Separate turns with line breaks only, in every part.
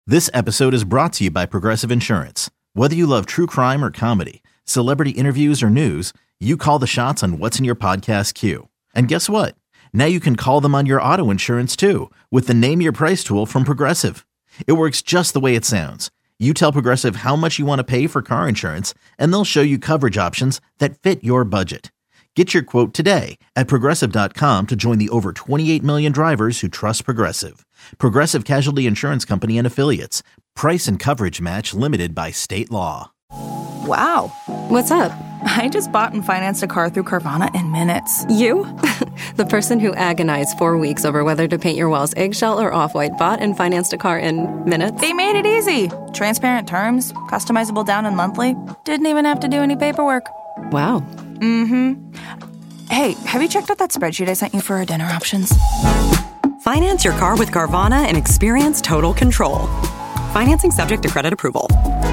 This episode is brought to you by Progressive Insurance. Whether you love true crime or comedy, celebrity interviews or news, you call the shots on what's in your podcast queue. And guess what? Now you can call them on your auto insurance too with the Name Your Price tool from Progressive. It works just the way it sounds. You tell Progressive how much you want to pay for car insurance, and they'll show you coverage options that fit your budget. Get your quote today at Progressive.com to join the over 28 million drivers who trust Progressive. Progressive Casualty Insurance Company and Affiliates. Price and coverage match limited by state law.
Wow.
What's up?
I just bought and financed a car through Carvana in minutes.
You? The person who agonized 4 weeks over whether to paint your walls eggshell or off-white bought and financed a car in minutes?
They made it easy. Transparent terms, customizable down and monthly. Didn't even have to do any paperwork.
Wow.
Mm-hmm. Hey, have you checked out that spreadsheet I sent you for our dinner options?
Finance your car with Carvana and experience total control. Financing subject to credit approval.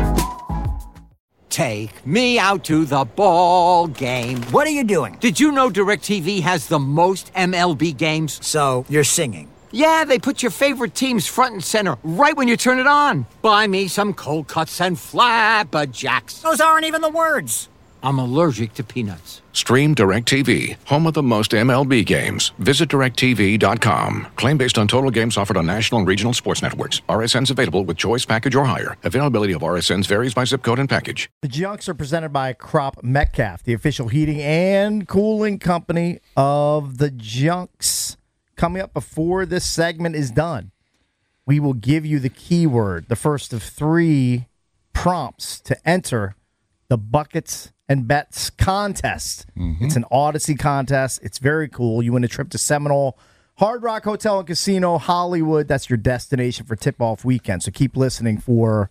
Take me out to the ball game.
What are you doing?
Did you know DirecTV has the most MLB games?
So, you're singing.
Yeah, they put your favorite teams front and center right when you turn it on. Buy me some cold cuts and flapjacks.
Those aren't even the words.
I'm allergic to peanuts.
Stream DirecTV, home of the most MLB games. Visit DirecTV.com. Claim based on total games offered on national and regional sports networks. RSNs available with choice package or higher. Availability of RSNs varies by zip code and package.
The Junks are presented by Crop Metcalf, the official heating and cooling company of the Junks. Coming up before this segment is done, we will give you the keyword, the first of 3 prompts to enter the Buckets and Bets contest. It's an Odyssey contest. It's very cool. You win a trip to Seminole Hard Rock Hotel and Casino, Hollywood. That's your destination for tip-off weekend. So keep listening for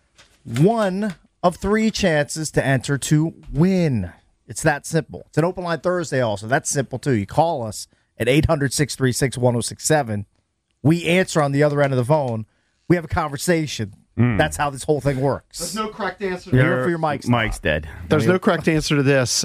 1 of 3 chances to enter to win. It's that simple. It's an open line Thursday also. That's simple, too. You call us at 800-636-1067. We answer on the other end of the phone. We have a conversation. That's how this whole thing works.
There's no correct answer to
Here for your mics.
Mike's dead. There's no correct answer to this.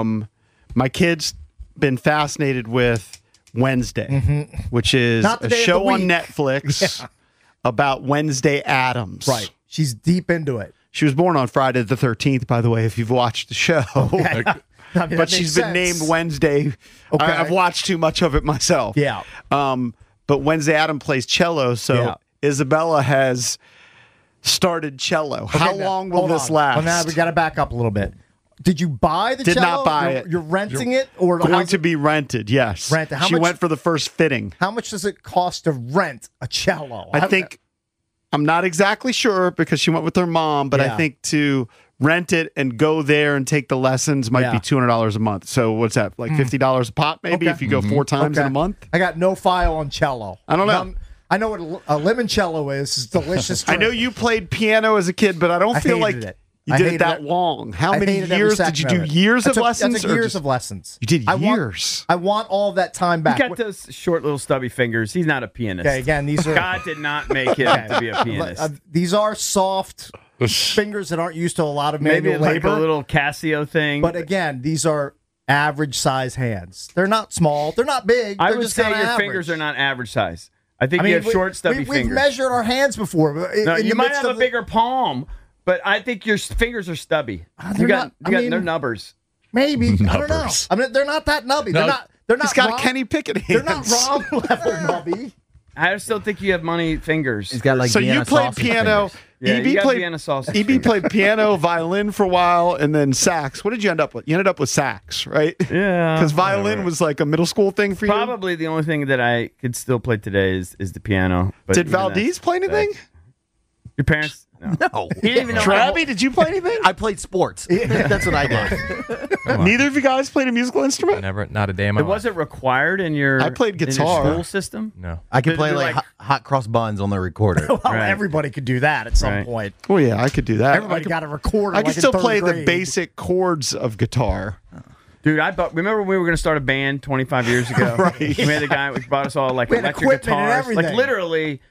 My kid's been fascinated with Wednesday, which is a show on Netflix about Wednesday Addams.
Right. She's deep into it.
She was born on Friday the 13th, by the way, if you've watched the show.
Okay. I mean,
but she's been named Wednesday.
Okay.
I've watched too much of it myself.
Yeah.
But Wednesday Addams plays cello, so Isabella has started cello.
Okay,
How long will this last?
Well, now we got to back up a little bit. Did you buy the
Did
cello?
not buy it.
You're renting it? Or
going to be rented, yes.
Rented. How
she
much-
went for the first fitting.
How much does it cost to rent a cello?
I think, I'm not exactly sure because she went with her mom, but I think to rent it and go there and take the lessons might be $200 a month. So what's that, like $50 a pop maybe if you go 4 times in a month?
I got no file on cello.
I don't know.
I know what a limoncello is. It's a delicious drink.
I know you played piano as a kid, but I don't feel like
hated it.
you
I
did it
hated
that
it.
long. How
I
many
hated every
years did you
second
do?
of it.
Years of
I
lessons?
took
or
years
just-
of lessons.
You did
I
years.
want all of that time back.
He got those short little stubby fingers. He's not a pianist.
Okay, again, these are
God did not make him to be a pianist.
These are soft fingers that aren't used to a lot of
Maybe
manual
like
labor.
a little Casio thing.
But again, these are average size hands. They're not small. They're not big.
I
They're
would
just
say
kinda
your
average.
fingers are not average size. I think you have short, stubby
we've
fingers.
measured our hands before.
No, you might have a bigger palm, but I think your fingers are stubby.
they're not- I mean-
they're nubbers.
Maybe. I don't know. I mean, they're not that nubby.
No.
They're not.
He's got
Rom-
Kenny Pickett
They're
hands.
not Rom level nubby.
I still think you have money fingers.
He's got like
So
Vienna
you played
sausage
piano.
fingers.
Yeah, you got
played
Vienna sausage
EB
fingers.
played piano, violin for a while, and then sax. What did you end up with? You ended up with sax, right?
Yeah.
Because violin was like a middle school thing for you.
Probably the only thing that I could still play today is the piano. But
Did
even
Valdez
that's-
play anything?
Your parents?
No.
He didn't even know.
Travi, did you play anything?
I played sports. That's what I did.
Neither of you guys played a musical instrument?
Never, not a day in my
It
life.
wasn't required in your.
I played
in your
guitar.
school system.
No.
I could
Did
play
you
like
like-
hot cross buns on the recorder.
Well,
Right.
everybody could do that at some
Right.
point.
Oh, yeah, I could do that.
Everybody got a recorder.
I
like
could
in
still
third
play the
grade.
basic chords of guitar.
Dude, remember when we were going to start a band 25 years ago?
Right.
We had the guy who brought us all like
We had
electric
equipment and
guitars. Like
everything.
literally,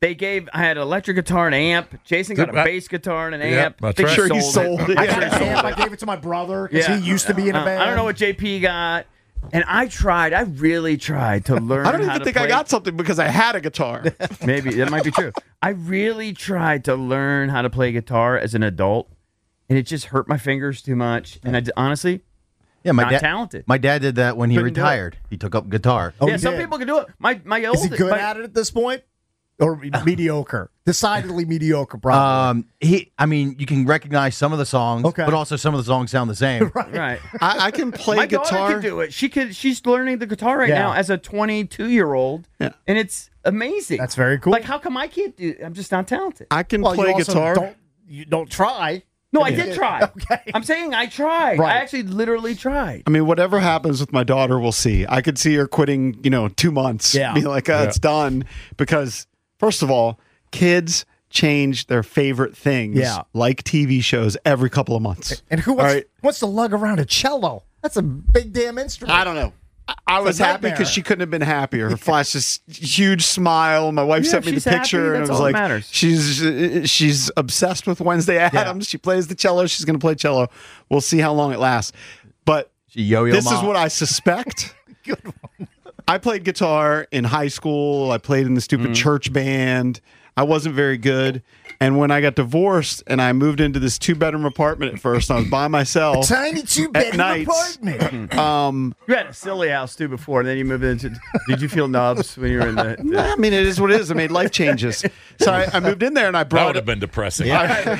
I had an electric guitar and amp. Jason got a bass guitar and an amp.
that's
I think
right.
Sure, he sold it.
I
Yeah.
got an amp. I gave it to my brother because he used to be in a band.
I don't know what JP got. And I really tried to learn.
I don't even think I got something because I had a guitar.
Maybe that might be true. I really tried to learn how to play guitar as an adult, and it just hurt my fingers too much. And honestly, not talented.
My dad did that when he
Couldn't do
retired. He took up guitar.
Yeah, some people can do it. My
Is he good at it at this point? Or mediocre? Decidedly mediocre, probably.
You can recognize some of the songs, but also some of the songs sound the same.
Right.
I can play guitar.
My daughter can do it. She's learning the guitar right now as a 22-year-old, and it's amazing.
That's very cool.
Like, how come I can't do it? I'm just not talented.
I can play guitar.
You don't try.
No, I did try.
Okay.
I'm saying I tried.
Right.
I actually literally tried.
I mean, whatever happens with my daughter, we'll see. I could see her quitting, 2 months.
Yeah.
Be like, it's done. Because, first of all, kids change their favorite things, like TV shows, every couple of months.
And who wants to lug around a cello? That's a big damn instrument.
I don't know. I was happy because she couldn't have been happier. Her flashed this huge smile. My wife sent me the picture, and it was like, she's obsessed with Wednesday Addams. She plays the cello. She's going to play cello. We'll see how long it lasts. But this is what I suspect.
Good one.
I played guitar in high school. I played in the stupid church band. I wasn't very good. And when I got divorced and I moved into this 2-bedroom apartment at first, I was by myself.
A tiny 2-bedroom apartment.
You had a silly house too before, and then you moved into. Did you feel nubs when you were in the?
I mean, it is what it is. I made life changes. So I moved in there and I brought.
That would have been depressing.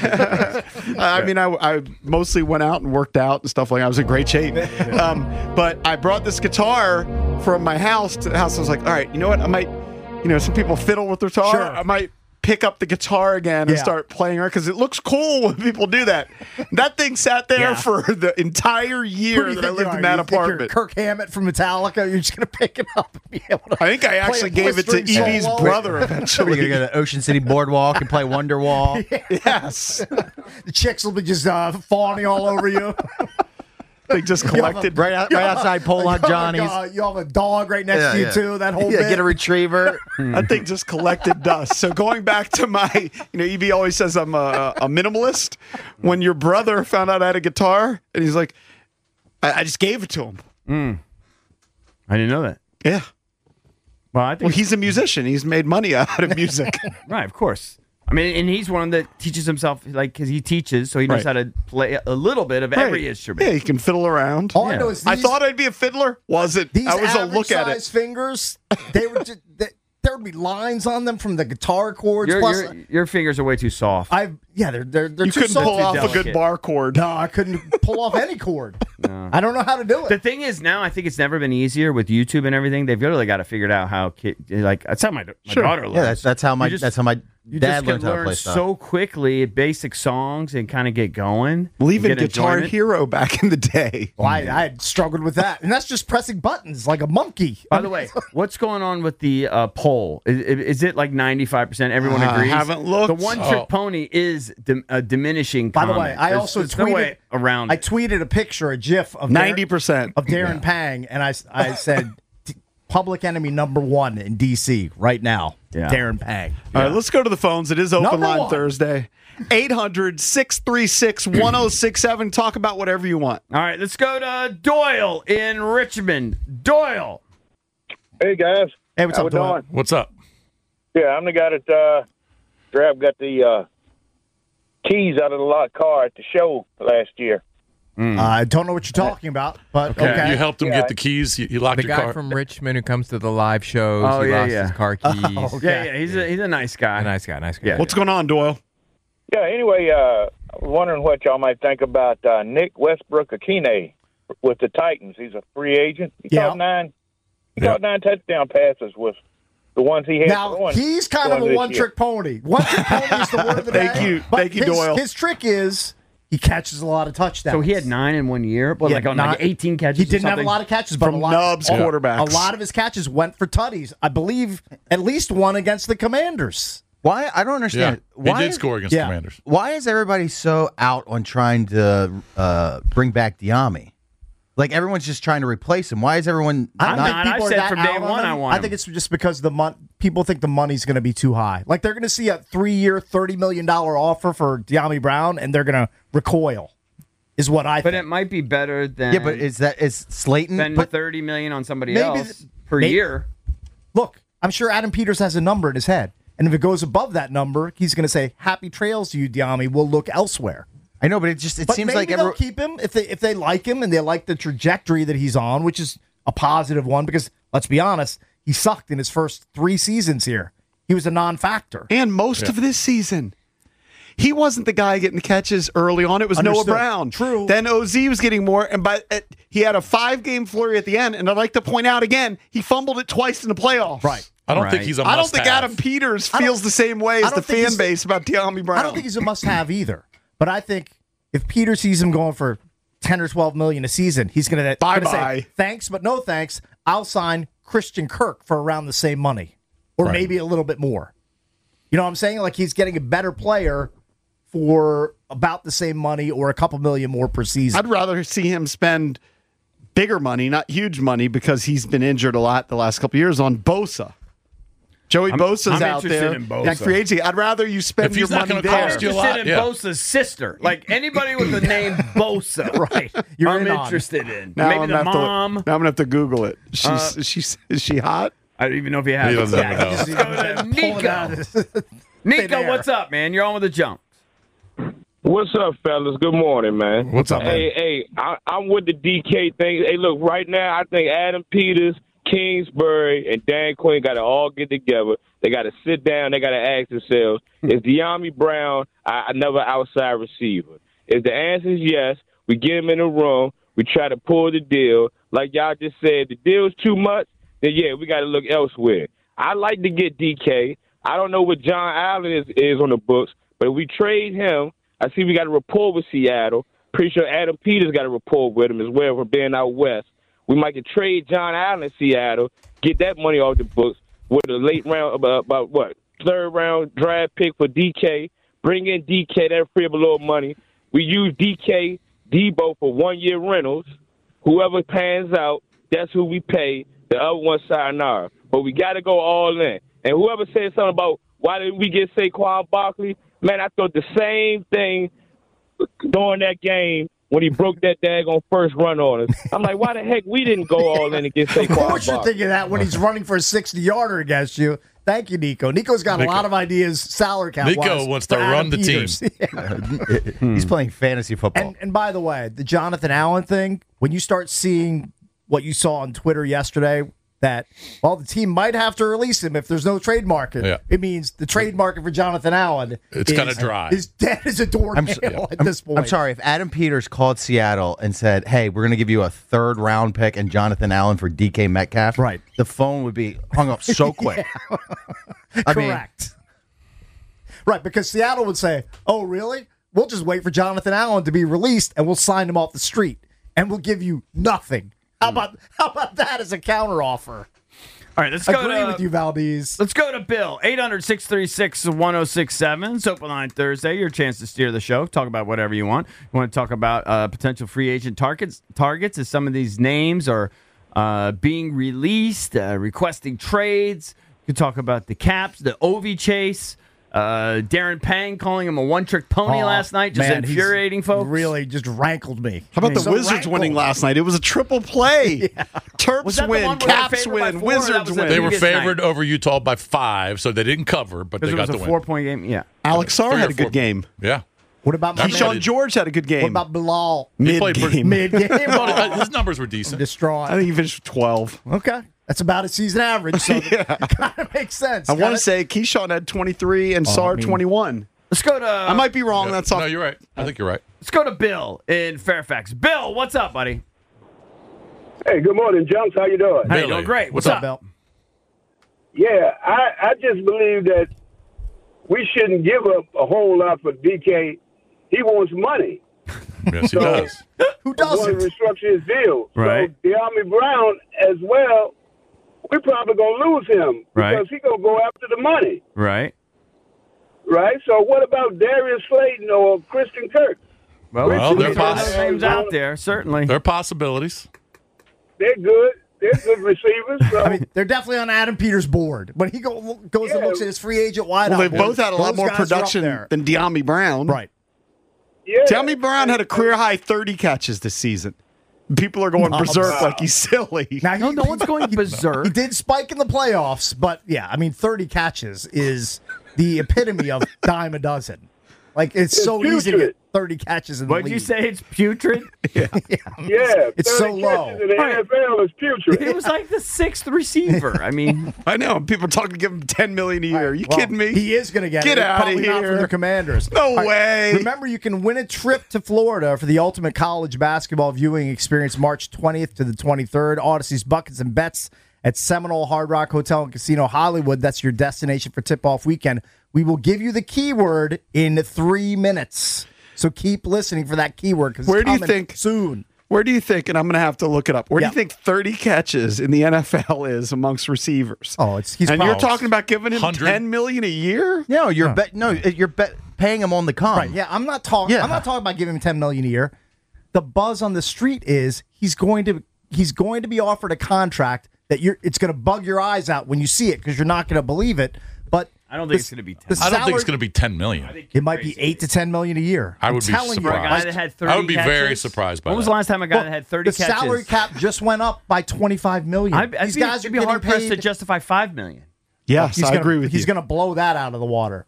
I mostly went out and worked out and stuff like that. I was in great shape. But I brought this guitar from my house to the house. I was like, all right, you know what? I might, some people fiddle with their guitar.
Sure.
I might pick up the guitar again and start playing her because it looks cool when people do that. That thing sat there for the entire year that I lived in that apartment.
Kirk Hammett from Metallica. You're just going to pick it up and be able to.
I think I actually gave it to Evie's brother eventually.
You're going to go to Ocean City Boardwalk and play Wonderwall.
Yes.
The chicks will be just fawning all over you.
They just collected
right outside Pollock Johnny's.
You have a dog right next to you too. That whole bit.
Get a retriever.
That thing just collected dust. So going back to my, Evie always says I'm a minimalist. When your brother found out I had a guitar, and he's like, I just gave it to him.
I didn't know that.
Yeah.
Well,
he's a musician. He's made money out of music.
Right, of course. I mean, and he's one that teaches himself, because he teaches, so he knows how to play a little bit of every instrument.
Yeah, he can fiddle around.
All I know is
I thought I'd be a fiddler. Wasn't.
These
I was a look at it.
Fingers, they were just, there would be lines on them from the guitar chords.
Your fingers are way too soft.
They're
You
too
couldn't
soft.
pull off a good bar chord.
No, I couldn't pull off any chord. No. I don't know how to do it.
The thing is, now I think it's never been easier with YouTube and everything. They've really got to figure out how that's how my daughter learns.
Yeah, that's how my dad learned how to play stuff.
So quickly basic songs and kind of get going.
Well, even Guitar Hero back in the day.
Well, I had struggled with that, and that's just pressing buttons like a monkey.
By the way, what's going on with the poll? Is it like 95%? Everyone agrees.
I haven't looked.
The one-trick pony is diminishing.
By the way, I also tweeted
no way around.
I tweeted a picture, a GIF of
90%
of Darren Pang, and I said, "Public enemy number 1 in DC right now."
Yeah.
Darren Pang.
All right, let's go to the phones. It is Open
Number
Line
1.
Thursday. 800-636-1067. Talk about whatever you want.
All right, let's go to Doyle in Richmond. Doyle.
Hey, guys.
Hey, what's up, Doyle?
What's up?
Yeah, I'm the guy that got the keys out of the car at the show last year.
I don't know what you're talking about, but okay.
You helped him get the keys. You locked your car.
The guy from Richmond who comes to the live shows.
Oh,
he
yeah,
lost
yeah.
his car keys.
Oh, okay.
Yeah, he's a nice guy.
A nice guy.
Yeah.
What's going on, Doyle?
Yeah, anyway, I was wondering what y'all might think about Nick Westbrook-Akine with the Titans. He's a free agent. He caught 9 touchdown passes with the ones he had.
Now, he's kind of a one-trick pony. One-trick pony is the word of the day.
Thank you, Doyle.
His trick is he catches a lot of touchdowns.
So he had 9 in 1 year, but like 18 catches.
He didn't have a lot of catches, but
from Nubs quarterbacks.
A lot of his catches went for tutties. I believe at least one against the Commanders.
Why? I don't understand.
Yeah, he did score against the Commanders.
Why is everybody so out on trying to bring back Diami? Like, everyone's just trying to replace him. Why is everyone
I said from day one I want him.
I think it's just because people think the money's going to be too high. Like, they're going to see a 3-year, $30 million offer for Diami Brown, and they're going to recoil. is what I think.
But it might be better than
Yeah, but is Slayton
spend $30 million on somebody else per year.
Look, I'm sure Adam Peters has a number in his head. And if it goes above that number, he's going to say, happy trails to you, Diami. We'll look elsewhere.
I know, but it seems like
they'll keep him if they like him and they like the trajectory that he's on, which is a positive one because, let's be honest, he sucked in his first 3 seasons here. He was a non-factor.
And most of this season. He wasn't the guy getting the catches early on. It was Noah Brown.
True.
Then OZ was getting more, and he had a 5-game flurry at the end. And I'd like to point out again, he fumbled it twice in the playoffs.
Right.
I don't think he's a must-have.
I don't think Adam Peters feels the same way as the fan base about Diami Brown.
I don't think he's a must-have either. But I think if Peters sees him going for $10 or $12 million a season, he's going to say, thanks, but no thanks. I'll sign Christian Kirk for around the same money or maybe a little bit more. You know what I'm saying? Like he's getting a better player for about the same money or a couple million more per season.
I'd rather see him spend bigger money, not huge money, because he's been injured a lot the last couple of years on Bosa. Joey Bosa's out there.
In Bosa.
Like free agency. I'd rather you spend your money there.
I'm interested in Bosa's sister. Like anybody with the name Bosa.
Right.
I'm interested in.
Now
Maybe the mom.
Now I'm going to have to Google it. Is she hot?
I don't even know if he has it. Let's go to Nico. Nico, what's up, man? You're on with the jump.
What's up, fellas? Good morning, man.
What's up, man?
Hey, I'm with the DK thing. Hey, look, right now, I think Adam Peters, Kingsbury, and Dan Quinn got to all get together. They got to sit down. They got to ask themselves, is Diami Brown another outside receiver? If the answer is yes, we get him in the room. We try to pull the deal. Like y'all just said, the deal's too much, then, yeah, we got to look elsewhere. I like to get DK. I don't know what John Allen is on the books, but if we trade him, I see we got a rapport with Seattle. Pretty sure Adam Peters got a rapport with him as well for being out west. We might get trade John Allen in Seattle, get that money off the books with a late round, about what, 3rd round draft pick for DK. Bring in DK, that'll free up a little money. We use DK, Debo for 1-year rentals. Whoever pans out, that's who we pay. The other one, sayonara. But we got to go all in. And whoever said something about why didn't we get Saquon Barkley, man, I thought the same thing during that game when he broke that daggone first run on us. I'm like, why the heck we didn't go all in and get Saquon Barkley?
Of course you're thinking that when he's running for a 60-yarder against you. Thank you, Nico. Nico's got a lot of ideas salary cap.
Nico wants to run the
team. He's playing fantasy football.
And by the way, the Jonathan Allen thing, when you start seeing what you saw on Twitter yesterday, that, well, the team might have to release him if there's no trade market. Yeah. It means the trade market for Jonathan Allen
is kind of dry.
Is dead as a doornail at this point.
I'm sorry, if Adam Peters called Seattle and said, hey, we're going to give you a 3rd round pick and Jonathan Allen for DK Metcalf,
right,
the phone would be hung up so quick.
Correct. Right, because Seattle would say, oh, really? We'll just wait for Jonathan Allen to be released and we'll sign him off the street and we'll give you nothing. How about that as a counteroffer?
All right, let's go.
Agree with you, Valdez.
Let's go to Bill. 800-636-1067. It's Open Line Thursday. Your chance to steer the show. Talk about whatever you want. You want to talk about potential free agent targets as some of these names are being released, requesting trades. You can talk about the Caps, the Ovi chase. Darren Pang calling him a one-trick pony last night, just infuriating folks.
Really just rankled me.
How about the Wizards winning last night? It was a triple play. Yeah. Terps win, Caps win, Wizards win.
They were favored over Utah by 5, so they didn't cover, but they got the win.
It was a 4-point game, yeah.
Alex Sarr had a good game.
Yeah.
What about
Keyshawn George had a good game.
What about Bilal?
Mid-game.
His numbers were decent.
I'm distraught.
I think he finished with 12.
Okay. That's about a season average, so it kind of makes sense.
I want to say Keyshawn had 23 and Sarr 21.
Let's go to...
I might be wrong. That's all.
No, you're right. I think you're right.
Let's go to Bill in Fairfax. Bill, what's up, buddy?
Hey, good morning, Jumps. How you doing?
Hey, doing great. What's up,
Bill?
Yeah, I just believe that we shouldn't give up a whole lot for DK. He wants money.
Yes, he does.
Who doesn't?
Want to restructure his deal.
Right.
So Diami Brown as well, we're probably going to lose him because he's going to go after the money.
Right.
Right? So what about Darius Slayton or Christian Kirk?
Well there are names out there, certainly.
There are possibilities.
They're good. They're good receivers. So.
I mean, they're definitely on Adam Peters' board. When he goes and looks at his free agent wideout,
they both had a lot more production than Diami Brown.
Right.
Yeah.
Tammy Brown had a career high 30 catches this season. People are going berserk like he's silly.
Now,
no one's going berserk.
He did spike in the playoffs, but yeah, I mean, 30 catches is the epitome of dime a dozen. Like, it's so easy to get 30 catches in the league.
What did you say? It's putrid?
Yeah.
It's so low.
In the NFL is putrid.
It was like the sixth receiver. I mean,
I know. People are talking to give him $10 million a year. Are you kidding me?
He is going to get it.
out of
Probably not
here.
for the Commanders.
No
All right,
way.
Remember, you can win a trip to Florida for the ultimate college basketball viewing experience March 20th to the 23rd. Odyssey's Buckets and Bets at Seminole Hard Rock Hotel and Casino Hollywood. That's your destination for tip-off weekend. We will give you the keyword in 3 minutes. So keep listening for that keyword because
Where do you think
soon?
Where do you think, and I'm going to have to look it up, where do you think 30 catches in the NFL is amongst receivers?
Oh, he's
and
probably,
you're talking about giving him $10 million a year?
No, you're paying him on the come.
Right, yeah, I'm not talking about giving him $10 million a year. The buzz on the street is he's going to be offered a contract that it's going to bug your eyes out when you see it because you're not going to believe it. But
I don't think it's going to be 10.
I don't think it's going to be $10 million.
It might be $8 to $10 million a year.
I would be surprised.
For a guy that had 30
I would be
catches,
very surprised by that.
When was the last time a guy that had 30
the
catches?
The salary cap just went up by $25 million. These guys are
be hard
getting
pressed to
paid.
justify $5 million.
Yes, I agree with you.
He's going to blow that out of the water.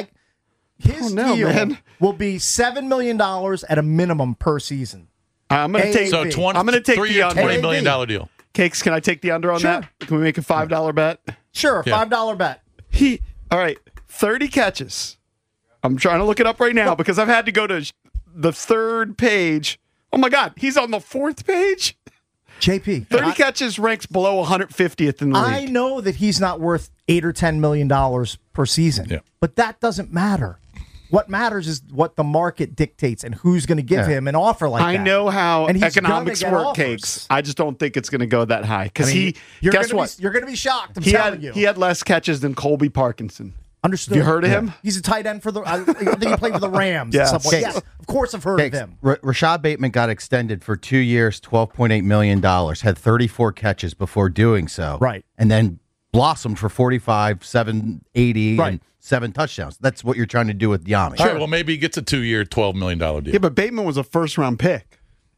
His deal will be $7 million at a minimum per season.
I'm going to take the
$20 million deal.
Cakes, can I take the under on that? Can we make a $5 bet?
Sure, $5 bet.
All right, 30 catches. I'm trying to look it up right now because I've had to go to the third page. Oh, my God. He's on the fourth page?
JP.
30 catches ranks below 150th in the league.
I know that he's not worth $8 or $10 million per season, but that doesn't matter. What matters is what the market dictates and who's going to give him an offer like that.
I know how
and he's
economics
gonna get
work,
offers.
Cakes. I just don't think it's going to go that high. Because guess what?
You're going to be shocked, I'm telling you.
He had less catches than Colby Parkinson.
Understood.
Have you heard of him?
He's a tight end for I think he played for the Rams
Yeah.
at some point. Yes, of course I've heard of him.
Rashad Bateman got extended for 2 years, $12.8 million, had 34 catches before doing so.
Right.
And then blossomed for 45, 780, and 7 touchdowns. That's what you're trying to do with Yami.
All right, well, maybe he gets a 2-year, $12 million deal.
Yeah, but Bateman was a first-round pick.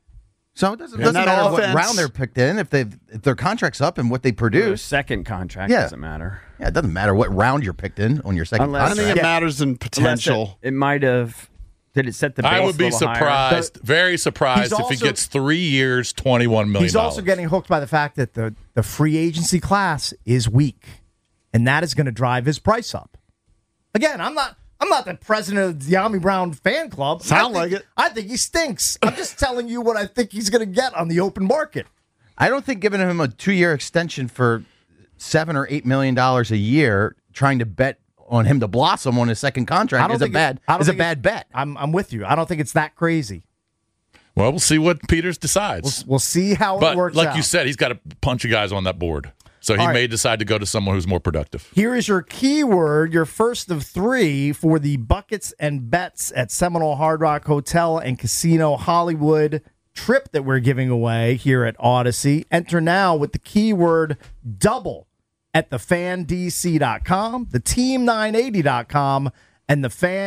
So it doesn't matter what round they're picked in. If their contract's up and what they produce.
Second contract doesn't matter.
Yeah, it doesn't matter what round you're picked in on your second
I don't think it matters in potential.
It might have. Did it set the base
I would be
a little
surprised, very surprised,
He's
if he
also-
gets 3 years, $21 million.
He's also getting hooked by the fact that the free agency class is weak, and that is going to drive his price up. Again, I'm not the president of the Yami Brown fan club. I think he stinks. I'm just telling you what I think he's going to get on the open market.
I don't think giving him a 2-year extension for $7 or $8 million a year, trying to bet on him to blossom on his second contract is a bad bet.
I'm with you. I don't think it's that crazy.
Well, we'll see what Peters decides.
We'll see how it works
like
out.
you said, he's got a bunch of guys on that board. So he may decide to go to someone who's more productive.
Here is your keyword, your first of 3 for the Buckets and Bets at Seminole Hard Rock Hotel and Casino Hollywood trip that we're giving away here at Odyssey. Enter now with the keyword double at thefandc.com, theteam980.com, and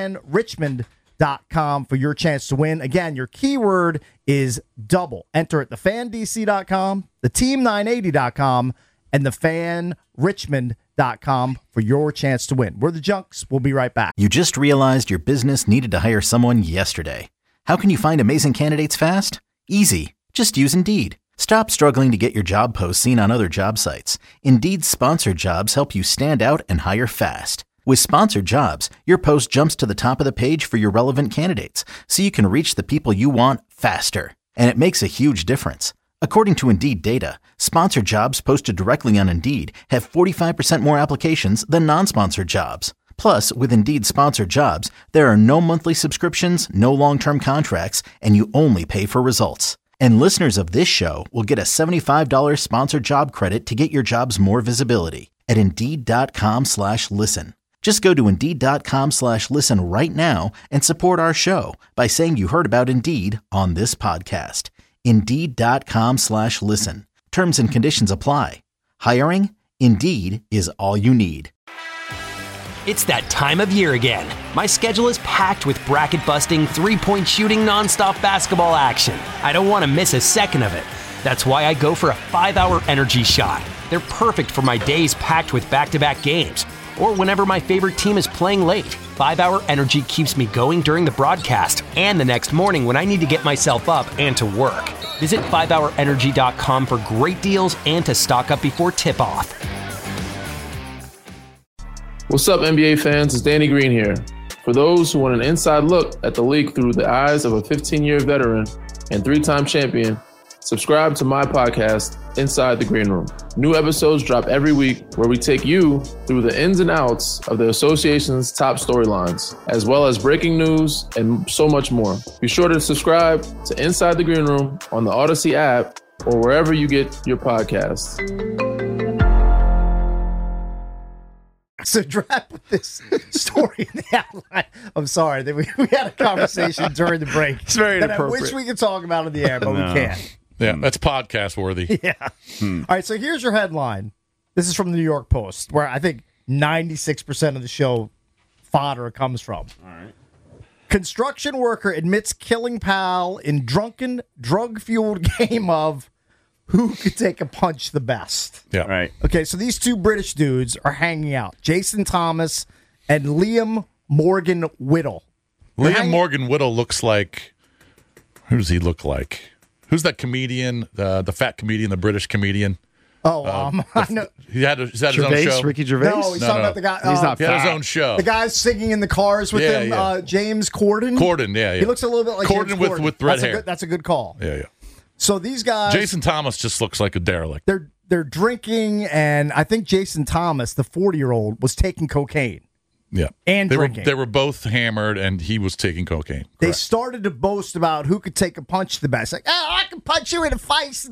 thefanrichmond.com for your chance to win. Again, your keyword is double. Enter at thefandc.com, theteam980.com, and thefanrichmond.com for your chance to win. We're the Junks. We'll be right back.
You just realized your business needed to hire someone yesterday. How can you find amazing candidates fast? Easy. Just use Indeed. Stop struggling to get your job posts seen on other job sites. Indeed's sponsored jobs help you stand out and hire fast. With sponsored jobs, your post jumps to the top of the page for your relevant candidates, so you can reach the people you want faster. And it makes a huge difference. According to Indeed data, sponsored jobs posted directly on Indeed have 45% more applications than non-sponsored jobs. Plus, with Indeed sponsored jobs, there are no monthly subscriptions, no long-term contracts, and you only pay for results. And listeners of this show will get a $75 sponsored job credit to get your jobs more visibility at Indeed.com/listen. Just go to Indeed.com/listen right now and support our show by saying you heard about Indeed on this podcast. Indeed.com/listen. Terms and conditions apply. Hiring? Indeed is all you need.
It's that time of year again. My schedule is packed with bracket-busting, three-point shooting, nonstop basketball action. I don't want to miss a second of it. That's why I go for a 5-hour energy shot. They're perfect for my days packed with back-to-back games, or whenever my favorite team is playing late. 5-hour energy keeps me going during the broadcast and the next morning when I need to get myself up and to work. Visit 5hourenergy.com for great deals and to stock up before tip-off.
What's up, NBA fans? It's Danny Green here. For those who want an inside look at the league through the eyes of a 15-year veteran and 3-time champion, subscribe to my podcast, Inside the Green Room. New episodes drop every week where we take you through the ins and outs of the association's top storylines, as well as breaking news and so much more. Be sure to subscribe to Inside the Green Room on the Odyssey app or wherever you get your podcasts.
So drop this story in the outline. I'm sorry. We had a conversation during the break.
It's very inappropriate.
I wish we could talk about in the air, but we can't.
Yeah, that's podcast worthy.
Yeah. All right, so here's your headline. This is from the New York Post, where I think 96% of the show fodder comes from.
All right.
Construction worker admits killing pal in drunken, drug-fueled game of who could take a punch the best.
Yeah.
Right.
Okay, so these two British dudes are hanging out. Jason Thomas and Liam Morgan Whittle.
Liam Morgan Whittle looks like... Who does he look like? Who's that comedian, the fat comedian, the British comedian?
I know.
He had his own
Gervais,
show.
Ricky Gervais?
No, he's talking about the guy.
He's not
He had his
fat.
own show.
The guy's singing in the cars with him,
yeah.
James Corden.
Corden, yeah.
He looks a little bit like
Corden
James
with
Corden.
with red
that's
hair.
That's a good call.
Yeah.
So these guys,
Jason Thomas just looks like a derelict.
they're drinking, and I think Jason Thomas, the 40-year-old, was taking cocaine.
Yeah.
And drinking.
They were both hammered, and he was taking cocaine.
They started to boast about who could take a punch the best. Like, oh, I can punch you in the face.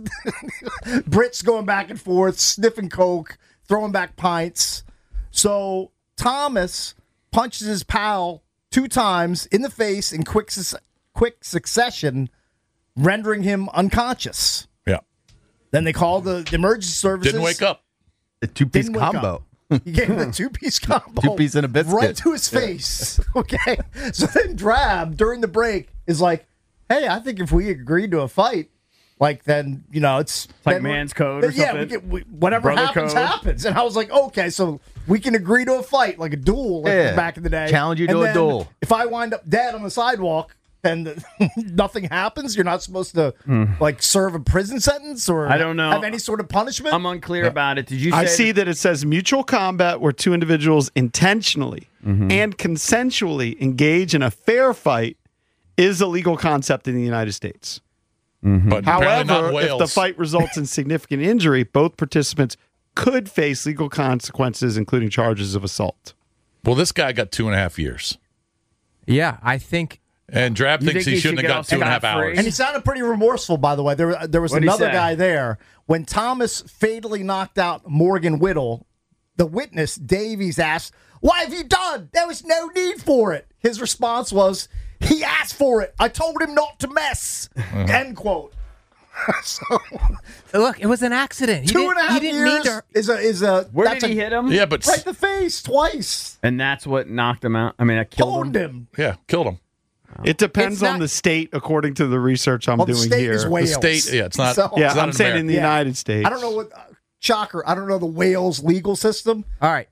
Brits going back and forth, sniffing coke, throwing back pints. So Thomas punches his pal 2 times in the face in quick succession, rendering him unconscious.
Yeah.
Then they called the emergency services.
Didn't wake up.
A 2-piece
Didn't wake
combo.
He gave him a 2-piece combo.
2-piece and a biscuit.
Right to his face. Okay. So then Drab, during the break, is like, hey, I think if we agreed to a fight, like then, it's
like man's code or something?
Whatever
Brother
happens,
code.
happens. And I was like, okay, so we can agree to a fight, like a duel like back in the day.
Challenge you to a duel.
If I wind up dead on the sidewalk, then nothing happens. You're not supposed to serve a prison sentence or
I don't know.
have any sort of punishment.
I'm unclear about it. Did you say
I see that it says mutual combat where 2 individuals intentionally and consensually engage in a fair fight is a legal concept in the United States.
But apparently not
However, if
Wales.
the fight results in significant injury, both participants could face legal consequences, including charges of assault.
Well, this guy got 2.5 years.
Yeah, I think.
And Drab
You
thinks
think
he
he
shouldn't
should
have
get
got
off
2.5
scot-free?
hours.
And he sounded pretty remorseful, by the way. There was
What'd he
another
say?
guy there. When Thomas fatally knocked out Morgan Whittle, the witness, Davies, asked, "Why have you done? There was no need for it." His response was, "He asked for it. I told him not to mess." End quote. So,
Look, it was an accident.
two and a half years is a
Where
that's
did he
a-
hit him?
Yeah, but
right in the face twice.
And that's what knocked him out. I mean, I killed
Toned him.
yeah, killed him.
It depends
It's
on
not-
the state, according to the research I'm
Well, the
doing
state
here.
is Wales.
The state, it's not.
So-
Yeah,
it's not
I'm saying in the
Yeah.
United States.
I don't know what shocker. I don't know the Wales legal system.
All right.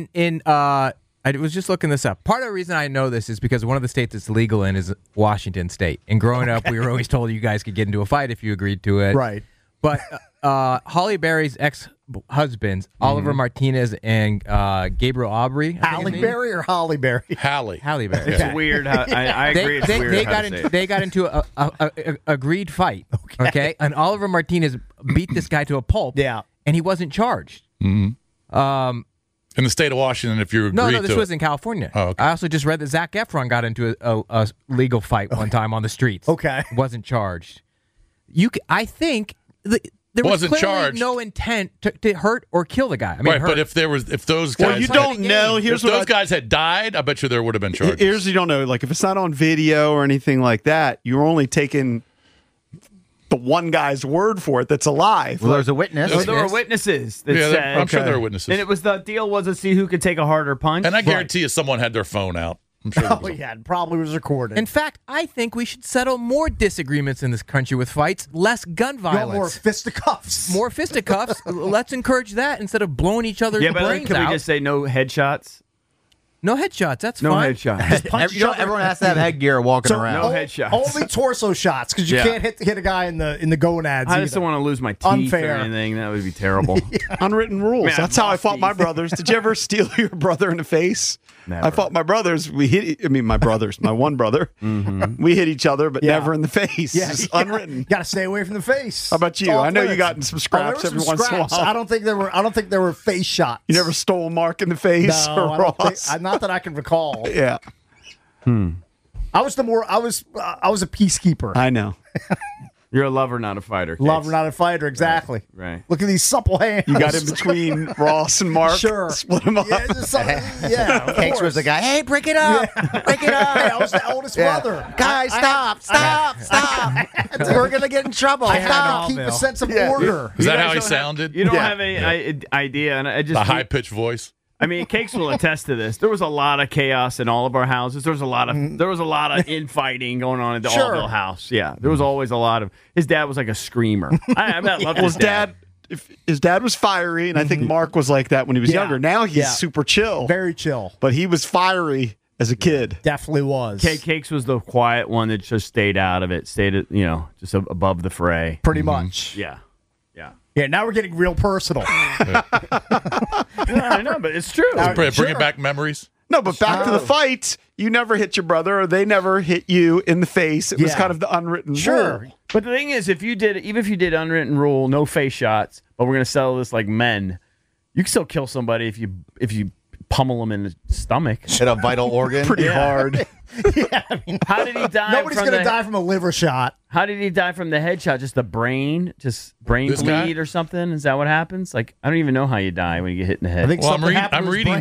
I was just looking this up. Part of the reason I know this is because one of the states it's legal in is Washington State. And growing up, we were always told you guys could get into a fight if you agreed to it.
Right.
But Holly Berry's ex-husbands, Oliver Martinez and Gabriel Aubrey.
Halle Berry or Holly Berry?
Halle
Berry.
It's weird. I agree. It's weird.
They got into a agreed fight. Okay. And Oliver Martinez beat this guy to a pulp.
Yeah.
And he wasn't charged.
Mm-hmm. In the state of Washington, if you agreed
No, this
to
was
it.
in California.
Oh, okay.
I also just read that Zac Efron got into a legal fight one time on the streets.
Okay.
Wasn't charged. I think there was
Wasn't
clearly
charged.
no intent to hurt or kill the guy. I mean,
Right,
hurt.
but if those guys,
Well, you don't know.
if
Here's what
those guys had died, I bet you there would have been charges.
Here's you don't know. Like if it's not on video or anything like that, you're only taking the one guy's word for it that's alive.
Well, there's a witness.
Well, there were witnesses that
Yeah,
said.
I'm sure there were witnesses.
And it was the deal was to see who could take a harder punch.
And I guarantee you someone had their phone out. I'm sure.
Oh, yeah, it probably was recorded.
In fact, I think we should settle more disagreements in this country with fights, less gun violence.
More fisticuffs.
More fisticuffs. Let's encourage that instead of blowing each other's
Yeah, but
brains
can
out.
we just say no headshots?
No headshots. That's
No
fine.
headshots.
Everyone has to have headgear walking around.
No headshots.
Only torso shots because you can't hit a guy in the gonads.
I just don't want to lose my teeth
Unfair.
or anything. That would be terrible.
Unwritten rules.
Man,
That's how I fought my brothers. Did you ever steal your brother in the face?
Never.
I fought my brothers. My one brother. We hit each other, but never in the face.
Yeah,
It's unwritten.
Got to stay away from the face.
How about you?
It's all
I know you
clearance.
got in some scraps
there were
every
some
once in a
scraps.
while.
I don't think there were face shots.
You never stole Mark in the face
No,
or
I don't
Ross?
think, not that I can recall.
Yeah.
I was I was a peacekeeper.
I know.
You're a lover, not a fighter. Case.
Lover, not a fighter. Exactly.
Right.
Look at these supple hands.
You got in between Ross and Mark.
Sure.
Split them up.
Yeah, just something- yeah, of
Cakes
course.
was the guy. Hey, break it up. Break it up.
Hey, I was the oldest brother.
Guys, stop. We're going to get in trouble.
I had
Stop.
to keep a sense of order.
Is that
guys
how he
don't
sounded?
You don't have any idea, and I just
The high pitched voice.
I mean, Cakes will attest to this. There was a lot of chaos in all of our houses. There was a lot of infighting going on at the
Sure.
Allville house. Yeah, there was always a lot of. His dad was like a screamer. I love
Well,
his dad.
If his dad was fiery, and I think Mark was like that when he was
Yeah.
younger. Now he's
Yeah.
super chill.
Very chill.
But he was fiery as a kid.
Definitely was.
Cakes was the quiet one that just stayed out of it, stayed just above the fray.
Pretty much.
Yeah.
Yeah, now we're getting real personal.
I know, but it's true.
Bringing back memories.
No, but back to the fight. You never hit your brother, or they never hit you in the face. It was kind of the unwritten rule.
But the thing is, even if you did unwritten rule, no face shots, but we're gonna settle this like men, you can still kill somebody if you pummel them in the stomach.
Hit a vital organ.
Pretty hard.
Yeah, I mean,
How did he die?
nobody's going to die from a liver shot.
How did he die from the headshot? Just the brain? Just brain
This guy?
bleed or something? Is that what happens? Like, I don't even know how you die when you get hit in the head.
I think
Well,
something happened
I'm
to his
reading
brain.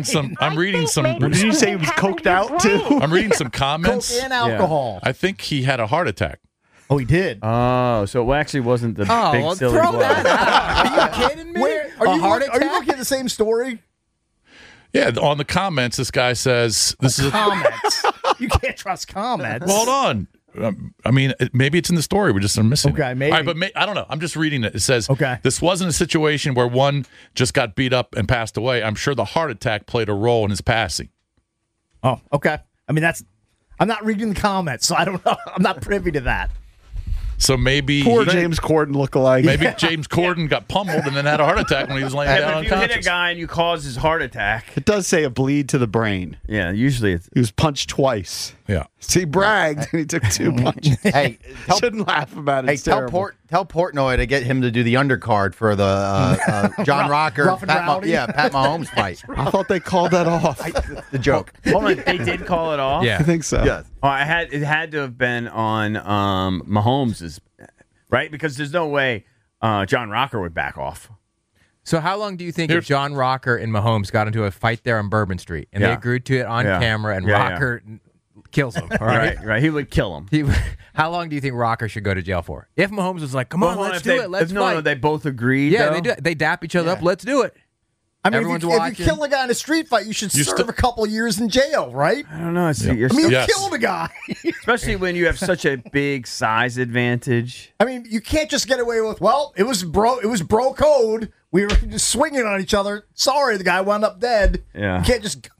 some.
Did you say he was coked out too?
I'm reading some
Coke
comments.
and alcohol.
I think he had a heart attack.
Oh, he did.
Oh, so it actually wasn't the big silly
throw
blow.
that out. Are you kidding me?
Where,
A heart
Are you
attack?
looking at the same story?
Yeah, on the comments, this guy says this is.
Comments. You can't trust comments.
Well, hold on. I mean, maybe it's in the story. We're just missing.
Okay,
it.
maybe.
All right, but I don't know. I'm just reading it. It says,
Okay.
This wasn't a situation where one just got beat up and passed away. I'm sure the heart attack played a role in his passing.
Oh, okay. I mean, I'm not reading the comments, so I don't know. I'm not privy to that.
So maybe
Poor James Corden lookalike.
Maybe James Corden got pummeled and then had a heart attack when he was laying
Yeah,
down
but if you hit a
unconscious.
guy and you cause his heart attack,
It does say a bleed to the brain.
yeah, usually it's
He was punched twice.
Yeah.
So he bragged and he took 2 punches.
Hey,
Shouldn't laugh about it.
Hey,
It's terrible.
tell Portnoy to get him to do the undercard for the John Rocker,
Rough and Rowdy?
Pat Mahomes fight.
I thought they called that off.
The joke.
hold on, they did call it off.
Yeah.
I think so.
Yes.
Oh, it had to have been on Mahomes's, right? Because there's no way John Rocker would back off.
So how long do you think if John Rocker and Mahomes got into a fight there on Bourbon Street and they
Yeah.
agreed to it on
Yeah.
camera and
Yeah,
Rocker kills him? All right.
Right. He would kill him.
How long do you think Rocker should go to jail for? If Mahomes was like, "Come on, let's do it, let's
no,
fight."
no, they both agreed.
Yeah,
though.
they do. They dap each other up. Let's do it.
I mean,
Everyone's
if you
watching.
kill a guy in a street fight, you should serve a couple years in jail, right?
I don't know. You're
I mean,
still,
you killed a guy.
especially when you have such a big size advantage.
I mean, you can't just get away with, well, it was bro code. We were just swinging on each other. Sorry, the guy wound up dead.
Yeah.
You can't just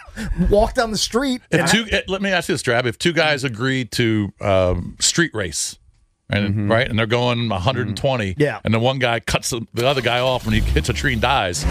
walk down the street.
Let me ask you this, Drab. If two guys agree to street race, and right, and they're going 120,
Yeah.
and then one guy cuts the other guy off when he hits a tree and dies,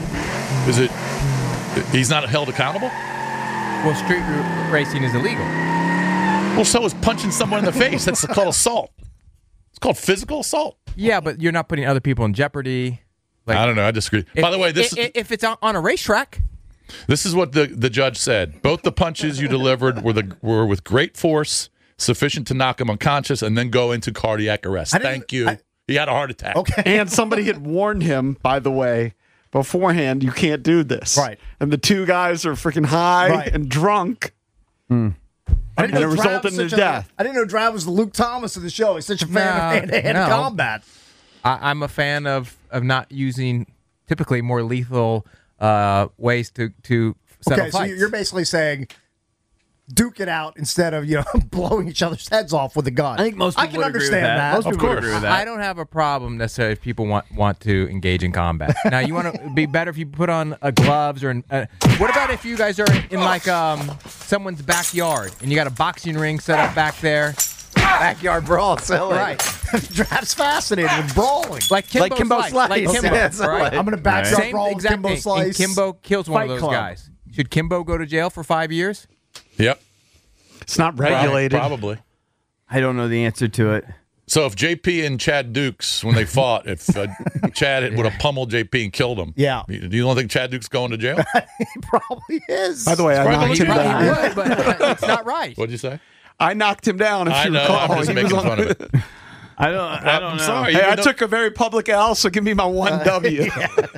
he's not held accountable?
Well, street racing is illegal.
Well, so is punching someone in the face. That's called assault. It's called physical assault.
Yeah, but you're not putting other people in jeopardy.
I don't know. I disagree. By the way,
if it's on a racetrack.
This is what the judge said. Both the punches you delivered were with great force, sufficient to knock him unconscious, and then go into cardiac arrest. Thank you. He had a heart attack.
Okay.
And somebody had warned him, by the way, beforehand, you can't do this.
Right.
And the two guys are freaking high
Right.
and drunk. And it resulted in his death.
I didn't know Drab was the Luke Thomas of the show. He's such a fan of hand-to-hand combat.
I'm a fan of not using typically more lethal ways to settle
Okay, so
fights.
you're basically saying duke it out instead of blowing each other's heads off with a gun.
I think most people
I can
would agree with
understand
that. Most
Of
people would
course.
agree with that.
I don't have a problem necessarily if people want to engage in combat. Now, you want to be better if you put on gloves or. What about if you guys are in like someone's backyard and you got a boxing ring set up back there?
Backyard brawl, silly.
Right. Drab's fascinated with brawling.
Like Kimbo Slice.
Slice.
Like Kimbo,
Yeah,
right?
I'm going to backyard
Same
brawl with
exact
Kimbo
thing.
Slice.
And Kimbo kills one
Fight
of those
Club.
guys. Should Kimbo go to jail for 5 years?
Yep.
It's not regulated.
Probably.
I don't know the answer to it.
So if JP and Chad Dukes, when they fought, if Chad would have pummeled JP and killed him,
Yeah.
do you don't think Chad Dukes going to jail?
He probably is.
By the way, I knocked him down.
He would, but it's not right.
What'd you say?
I knocked him down. If
I
you
know.
recall.
I'm just
He
making
was on-
fun of it.
I don't know.
Sorry.
Hey,
even
I
though-
took a very public L, so give me my one W.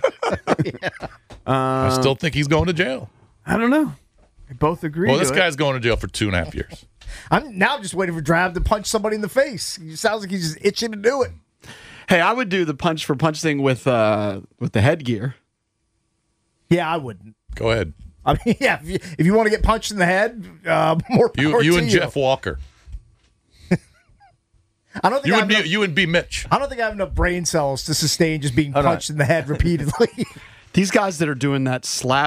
I still think he's going to jail.
I don't know. We both agree.
Well,
to
this
it.
guy's going to jail for 2.5 years.
I'm now just waiting for Drab to punch somebody in the face. He sounds like he's just itching to do it.
Hey, I would do the punch for punch thing with the headgear.
Yeah, I wouldn't.
Go ahead.
I mean, yeah, if you want to get punched in the head, more power
You
to
and Jeff Walker.
I don't think
You would be Mitch.
I don't think I have enough brain cells to sustain just being punched in the head repeatedly.
These guys that are doing that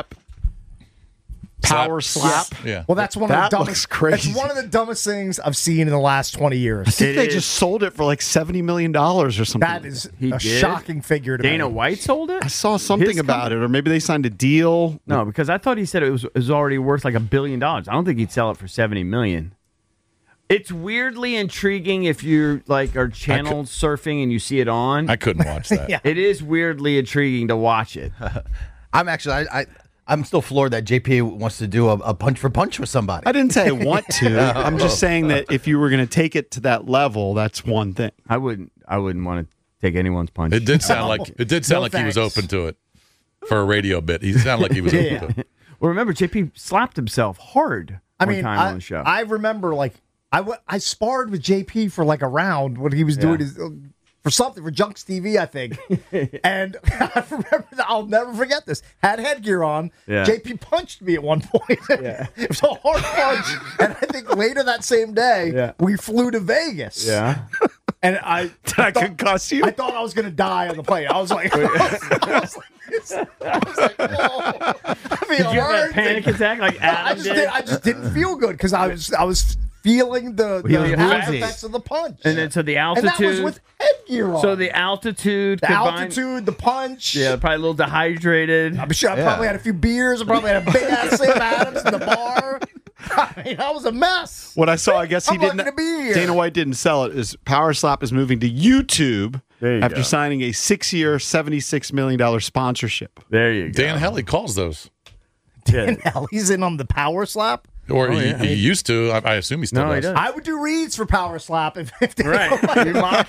power slap.
Yeah.
Well, that's one of
That
the
looks
dumbest.
crazy.
That's one of the dumbest things I've seen in the last 20 years.
I think they just sold it for like $70 million or something.
That is
He
a
did?
shocking figure to
Dana
me.
White sold it?
I saw something
His
about
company?
it, or maybe they signed a deal.
No, because I thought he said it was already worth like $1 billion. I don't think he'd sell it for $70 million. It's weirdly intriguing if you like are channel surfing and you see it on.
I couldn't watch that.
Yeah.
It is weirdly intriguing to watch it.
I'm actually, I'm still floored that JP wants to do a punch for punch with somebody.
I didn't say I want to. I'm just saying that if you were going to take it to that level, that's one thing.
I wouldn't want to take anyone's punch.
It did sound like he was open to it for a radio bit. He sounded like he was open to it.
Well, remember JP slapped himself hard one time on the show.
I remember like I sparred with JP for like a round when he was doing his for something for Junks TV, I think. And I remember I'll never forget this. Had headgear on.
Yeah.
JP punched me at one point.
Yeah.
It was a hard punch. And I think later that same day, we flew to Vegas.
Yeah.
And I
concuss you?
I thought I was going to die on the plane. I was like, I was like, oh. I mean,
Did you have that panic attack like Adam did?
I just didn't feel good because I was feeling the after effects of the punch.
And then so the altitude.
And that was with headgear on.
So the altitude.
the punch.
Yeah, probably a little dehydrated.
I'm sure I probably had a few beers. I probably had a big ass Sam Adams in the bar. I mean, that was a mess.
What I saw, I guess he
I'm
didn't.
lucky to be here.
Dana White didn't sell it. Is Power Slap is moving to YouTube after signing a 6-year, $76 million sponsorship.
There you go.
Dan Helly calls those.
Dan Helly's in on the Power Slap.
Or he used to. I assume he still does.
I would do reads for Power Slap if they
Right. You mock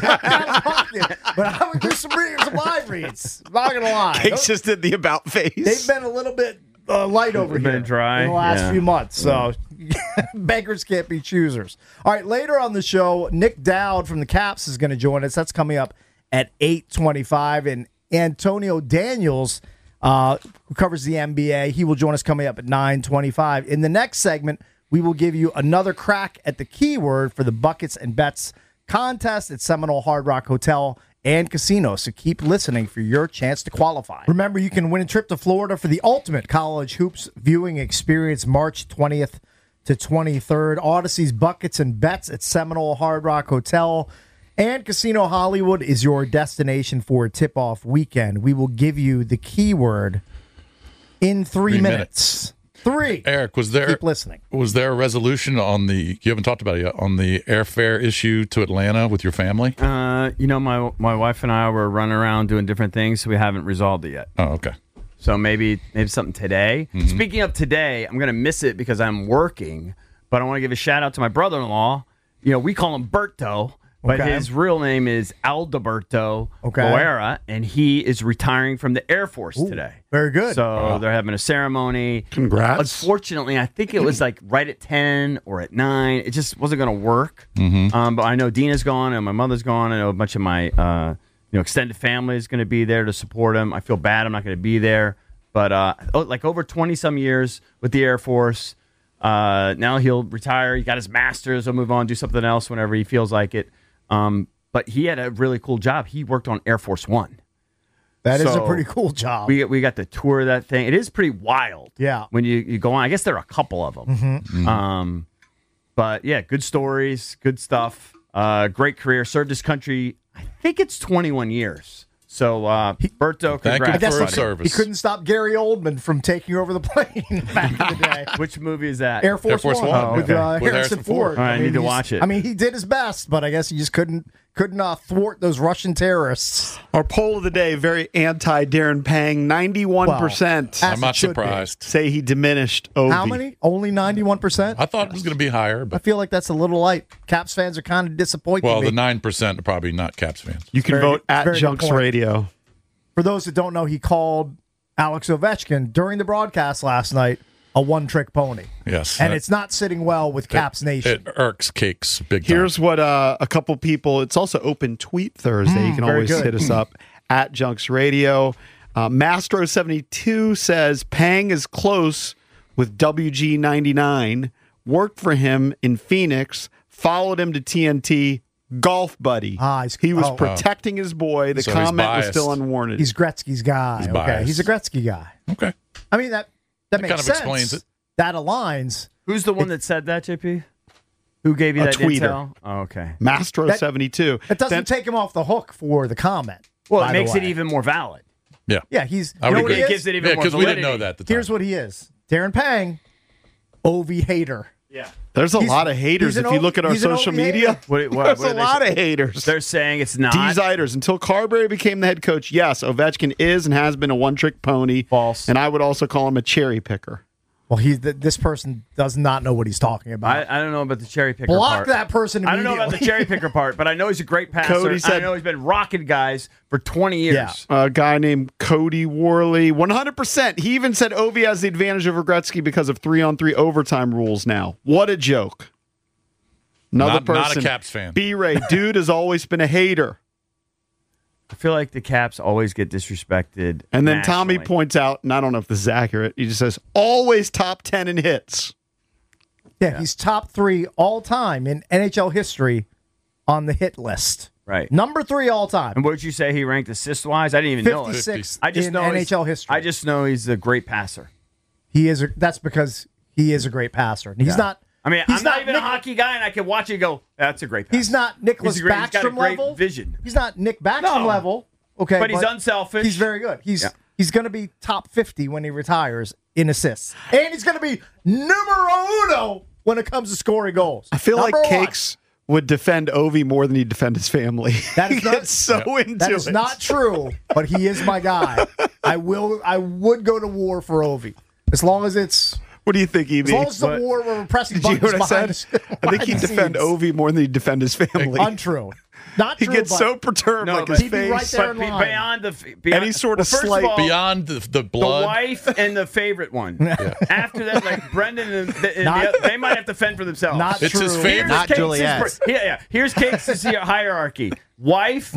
it.
but I would do some live reads. Not gonna lie.
Case just did the about face.
They've been a little bit light over
They've
here
been dry.
in the last
Yeah.
few months. So beggars can't be choosers. All right, later on the show, Nick Dowd from the Caps is going to join us. That's coming up at 8:25, and Antonio Daniels, who covers the NBA, he will join us coming up at 9:25. In the next segment, we will give you another crack at the keyword for the Buckets and Bets contest at Seminole Hard Rock Hotel and Casino, so keep listening for your chance to qualify. Remember, you can win a trip to Florida for the ultimate college hoops viewing experience March 20th to 23rd. Odyssey's Buckets and Bets at Seminole Hard Rock Hotel and Casino Hollywood is your destination for a tip-off weekend. We will give you the keyword in 3 minutes. 3.
Eric,
Keep listening.
Was there a resolution on the? You haven't talked about it yet on the airfare issue to Atlanta with your family?
My wife and I were running around doing different things, so we haven't resolved it yet.
Oh, okay.
So maybe something today.
Mm-hmm.
Speaking of today, I'm going to miss it because I'm working, but I want to give a shout out to my brother-in-law. You know, we call him Berto But
Okay.
his real name is Alberto
Okay.
Loera, and he is retiring from the Air Force today.
Very good.
So they're having a ceremony.
Congrats.
Unfortunately, I think it was like right at 10 or at 9. It just wasn't going to work. But I know Dina's gone and my mother's gone. I know a bunch of my extended family is going to be there to support him. I feel bad I'm not going to be there. But like over 20-some years with the Air Force. Now he'll retire. He got his master's. He'll move on, do something else whenever he feels like it. But he had a really cool job. He worked on Air Force One.
That is a pretty cool job.
We got to tour that thing. It is pretty wild.
Yeah.
When you go on, I guess there are a couple of them. But yeah, good stories, good stuff. Great career. Served his country. I think it's 21 years. So, Berto, congrats.
Thank you for his service.
He couldn't stop Gary Oldman from taking over the plane back in the day.
Which movie is that?
Air Force One.
Oh,
With
okay.
Harrison Ford.
All right, I need to watch it.
I mean, he did his best, but I guess he just couldn't thwart those Russian terrorists.
Our poll of the day, very anti-Darren Pang. 91%.
I'm not surprised.
Say he diminished Ovi.
How many? Only 91%?
I thought it was going to be higher,
I
but
feel like that's a little light. Caps fans are kind of disappointed.
well,
me.
the 9% are probably not Caps fans.
You can vote at
very good
Junks
point.
Radio.
For those that don't know, he called Alex Ovechkin during the broadcast last night a one-trick pony.
Yes.
And it's not sitting well with Caps Nation.
It irks Cakes big time.
Here's what a couple people, it's also Open Tweet Thursday. You can
very
always
good.
hit us up at Junks Radio. Mastro72 says Pang is close with WG99. Worked for him in Phoenix. Followed him to TNT. Golf buddy. He was protecting his boy. The
So he's
comment was
biased.
still unwarranted.
He's Gretzky's guy.
He's
okay,
biased.
he's a Gretzky guy.
Okay.
I mean that makes
kind of
sense.
explains it.
That aligns.
Who's the one that said that, JP? Who gave you
A
that
tweeter.
intel? Oh, okay.
Mastro72.
That doesn't take him off the hook for the comment.
Well,
by
it
the
makes it
way.
even more valid.
Yeah.
Yeah, he's.
I
You
would
know what
agree.
he
It
is?
gives it even
Yeah,
more
because we didn't
validity.
know that at the time.
Here's what he is. Darren Pang, Ovi hater.
Yeah.
There's a
He's-
lot of haters.
he's
If
an
you look at our
he's an
social
Ovi
media,
hater.
there's a lot of haters.
They're saying it's not.
D's-iters. Until Carberry became the head coach, yes, Ovechkin is and has been a one-trick pony.
False.
And I would also call him a cherry picker.
Well, this person does not know what he's talking about.
I don't know about the cherry picker
Block
part.
that person
I don't know about the
immediately.
cherry picker part, but I know he's a great passer.
Cody
and
said-
I know he's been rocking guys for 20 years.
A guy named Cody Worley, 100%. He even said Ovi has the advantage over Gretzky because of 3-on-3 overtime rules now. What a joke. Another
Not
person.
a Caps fan.
B-Ray, dude has always been a hater.
I feel like the Caps always get disrespected.
And then Tommy
nationally.
points out, and I don't know if this is accurate, he just says, always top 10 in hits.
Yeah, he's top 3 all time in NHL history on the hit list.
Right.
Number 3 all time.
And what did you say he ranked assist wise? I didn't even know it.
56th
I just
in
know he's-
NHL history.
I just know he's a great passer.
He is. That's because he is a great passer. He's not.
I mean,
he's
I'm not even
Nick-
a hockey guy, and I can watch it and go, that's a great passer.
He's not Nicholas
He's got a
Backstrom
great
level.
vision.
He's not Nick Backstrom
No.
level. Okay,
But he's unselfish.
He's very good. He's
Yeah.
he's going to be top 50 when he retires in assists, and he's going to be numero uno when it comes to scoring goals.
I feel
Number
like
one.
Cakes would defend Ovi more than he'd defend his family.
That is
He
not
gets so into
That is
it.
not true, but he is my guy. I would go to war for Ovi as long as it's.
What do you think, EB?
As long as it's a war where we're pressing
Did you hear
buttons
what I
behind
said?
us.
I think he'd defend Ovi more than he'd defend his family.
Untrue. Not
He
true.
gets
but
so perturbed,
No,
like
but
his
he'd be
face.
right there
But
in line.
beyond
Any sort of
first
slight-
all,
Beyond the blood.
the wife and the favorite one. After that, like Brendan and they might have to fend for themselves.
Not
It's
true.
his favorite.
Not
Cakes'
Juliet.
Yeah. Here's Cakes' hierarchy: wife,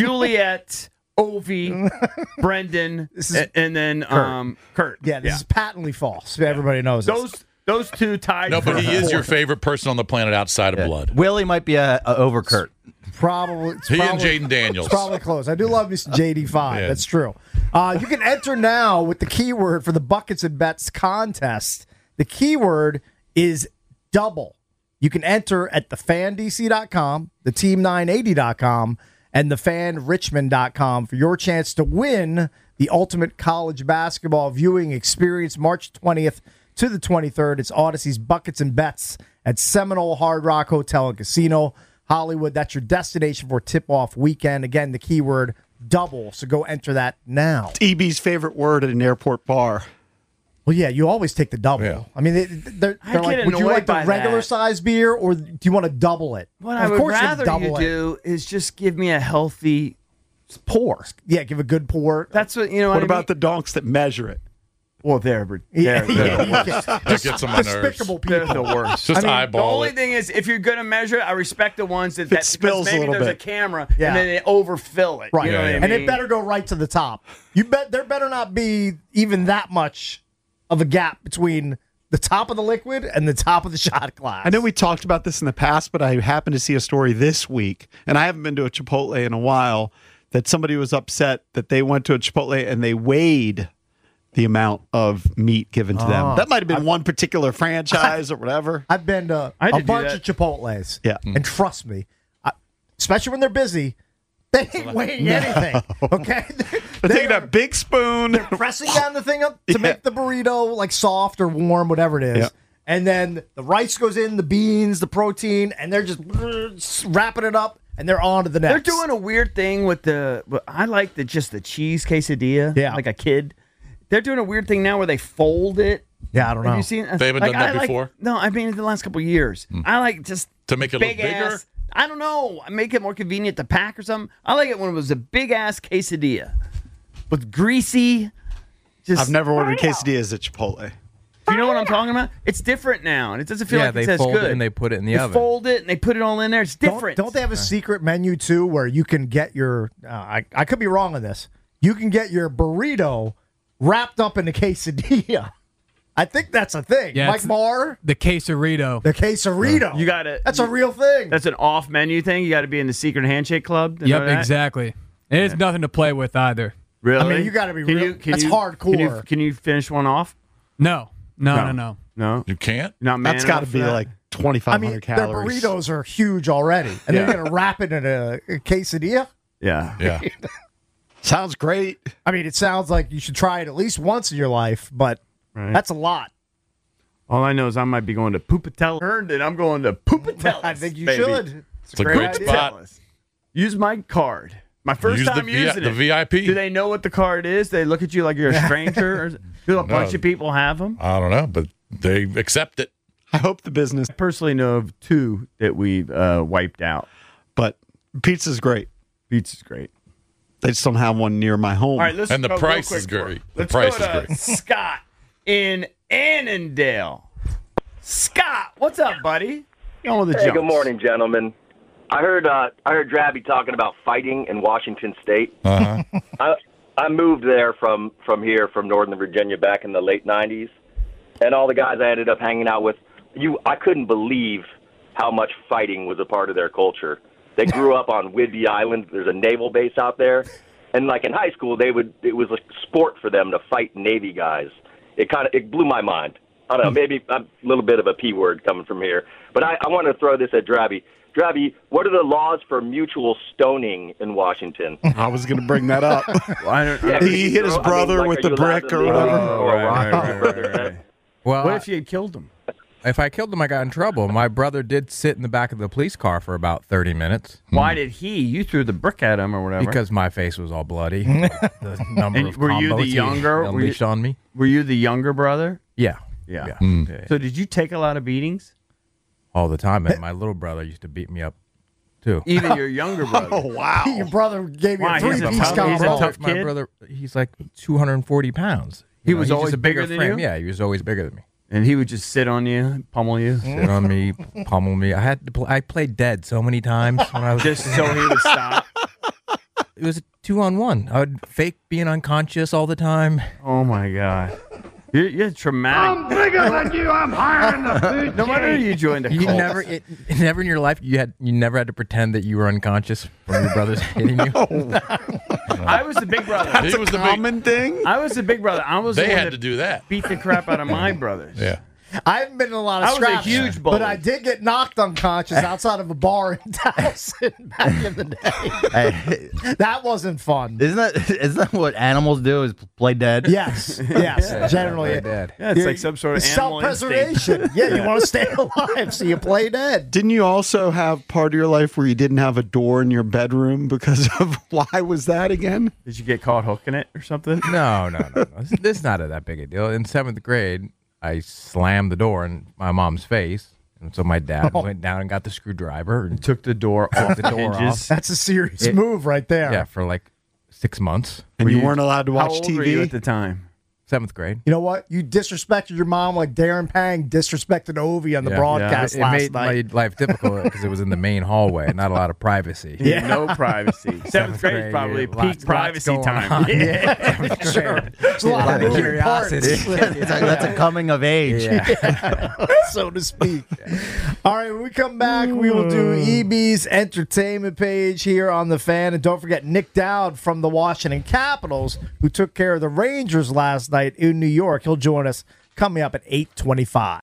Juliet, Ovi, Brendan, and then Kurt.
Yeah, this is patently false. Everybody knows this.
Those two tied.
No, but
for
he is
fourth.
your favorite person on the planet outside of blood.
Willie might be a over Kurt.
Probably. It's
He and
probably-
Jaden Daniels.
It's probably close. I do love me some JD5.
Yeah.
That's true. You can enter now with the keyword for the Buckets and Bets contest. The keyword is double. You can enter at thefandc.com, theteam980.com, and thefanrichmond.com for your chance to win the ultimate college basketball viewing experience March 20th to the 23rd. It's Odyssey's Buckets and Bets at Seminole Hard Rock Hotel and Casino, Hollywood. That's your destination for tip-off weekend. Again, the keyword double, so go enter that now.
It's EB's favorite word at an airport bar.
Well, yeah, you always take the double.
Yeah.
I mean, they're like, would you like the regular size beer, or do you want to double it?
What I would rather you do is just give me a healthy pour.
Yeah, give a good pour.
That's what you know.
What about the donks that measure it?
Well, they're the worst.
That gets on my nerves.
Despicable people.
They're the worst.
Just eyeball
The only
it.
thing is, if you're going to measure it, I respect the ones that
spills
maybe
a little
there's
bit.
a camera
Yeah.
and then they overfill it.
Right.
You know what I mean?
And it better go right to the top. There better not be even that much of a gap between the top of the liquid and the top of the shot glass.
I know we talked about this in the past, but I happened to see a story this week, and I haven't been to a Chipotle in a while, that somebody was upset that they went to a Chipotle and they weighed the amount of meat given to them. That might have been one particular franchise or whatever.
I've been to a bunch of Chipotles.
Yeah.
And trust me, especially when they're busy, they ain't weighing anything. Okay?
They're taking that big spoon.
They're pressing down the thing up to make the burrito like soft or warm, whatever it is.
Yeah.
And then the rice goes in, the beans, the protein, and they're just wrapping it up, and they're on to the next.
They're doing a weird thing with I like the cheese quesadilla.
Yeah.
Like a kid. They're doing a weird thing now where they fold it.
Yeah, I don't know.
Have you seen?
They haven't done that before?
No, I mean in the last couple of years. I like just
To make it look
big
bigger?
ass. I don't know. Make it more convenient to pack or something. I like it when it was a big ass quesadilla with greasy.
I've never ordered quesadillas at Chipotle.
Do you know what I'm talking about? It's different now, and it doesn't feel like
they
it's as
fold
good.
it and they put it in the
They
oven.
fold it and they put it all in there. It's different.
Don't they have a secret menu too where you can get your? I could be wrong on this. You can get your burrito wrapped up in a quesadilla. I think that's a thing.
Yeah,
Mike
it's
Marr,
the quesarito.
the quesarito.
You got it.
That's a real thing.
That's an off menu thing. You got to be in the secret handshake club. to know
Yep,
that?
exactly. And it's nothing to play with either.
Really?
I mean, you got to be real. That's hardcore.
Can you finish one off?
No.
No.
You can't?
Not man
That's got to
enough
be
for that?
like 2,500
I mean,
calories.
their burritos are huge already, and they're going to wrap it in a quesadilla.
Yeah.
Yeah.
Sounds great.
I mean, it sounds like you should try it at least once in your life, but that's a lot.
All I know is I might be going to Pupatella. Earned it. I'm going to Pupatella.
I think you
baby.
should.
It's a great
idea.
spot.
Use my card. My first
Use
time using
the
it.
VIP.
Do they know what the card is? They look at you like you're a stranger? Or do a bunch of people have them?
I don't know, but they accept it.
I hope the business.
I personally know of 2 that we've wiped out.
But pizza's great.
Pizza's great.
They just don't have one near my home.
All right, let's
And the
go real
price
quick
is
for it.
great. The
Let's
price
go
is
to
great.
Scott in Annandale. Scott, what's up, buddy? You on with the
Hey,
jumps.
good morning, gentlemen. I heard Drabby talking about fighting in Washington State.
Uh-huh.
I moved there from here, from Northern Virginia, back in the late '90s, and all the guys I ended up hanging out with, I couldn't believe how much fighting was a part of their culture. They grew up on Whidbey Island. There's a naval base out there, and like in high school, it was a sport for them to fight Navy guys. It blew my mind. I don't know, maybe a little bit of a P word coming from here, but I want to throw this at Drabby. Drabby, what are the laws for mutual stoning in Washington?
I was going to bring that up. He hit his brother with the brick or whatever.
Well,
What if you had killed him?
If I killed him, I got in trouble. My brother did sit in the back of the police car for about 30 minutes.
Why did he? You threw the brick at him or whatever.
Because my face was all bloody. The number
And
of
were you the
combos he
younger?
unleashed on me.
Were you the younger brother?
Yeah.
Yeah.
Yeah.
So did you take a lot of beatings?
All the time. And my little brother used to beat me up, too.
Even your younger brother.
Oh, wow.
Your brother gave you
Why,
a
he's a
three-piece
tough- he's a
combo.
tough
My
kid?
brother, he's like 240 pounds.
He
You know,
was
he's
always
just a bigger
bigger than
frame.
you?
Yeah, he was always bigger than me.
And he would just sit on you, pummel you.
Sit on me, pummel me. I played dead so many times when I was
Just so he would stop.
It was a 2-on-1. I would fake being unconscious all the time.
Oh my god, you're traumatic.
I'm bigger than you. I'm higher in the food
No wonder you joined the
You
cult.
never in your life you never had to pretend that you were unconscious when your brother's hitting you.
I was the big brother.
That's a common thing.
I was the big brother. I was
They
the one
had to do that.
beat the crap out of my brothers.
Yeah.
I haven't been in a lot of
I was a
scraps,
huge bully.
but I did get knocked unconscious outside of a bar in Towson back in the day. That wasn't fun.
Isn't that what animals do? Is play dead?
Yes, generally.
Play dead.
Yeah, it's like some sort of animal
self-preservation.
instinct.
Yeah, you want to stay alive, so you play dead.
Didn't you also have part of your life where you didn't have a door in your bedroom because of why was that again?
Did you get caught hooking it or something?
No. This is not that big a deal. In 7th grade, I slammed the door in my mom's face. And so my dad went down and got the screwdriver and took the door off the door off.
That's a serious move right there.
Yeah, for like 6 months.
And you weren't allowed to watch
How old
TV
were you at the time?
7th grade.
You know what? You disrespected your mom like Darren Pang disrespected Ovi on the broadcast
It
last
made
night.
my life difficult because it was in the main hallway. Not a lot of privacy.
Yeah, no privacy. 7th grade is probably peak privacy time.
Yeah, sure. There's a lot of
curiosity.
That's a coming of age.
so to speak. All right, when we come back, we will do EB's entertainment page here on The Fan. And don't forget Nick Dowd from the Washington Capitals, who took care of the Rangers last night in New York. He'll join us coming up at 8:25.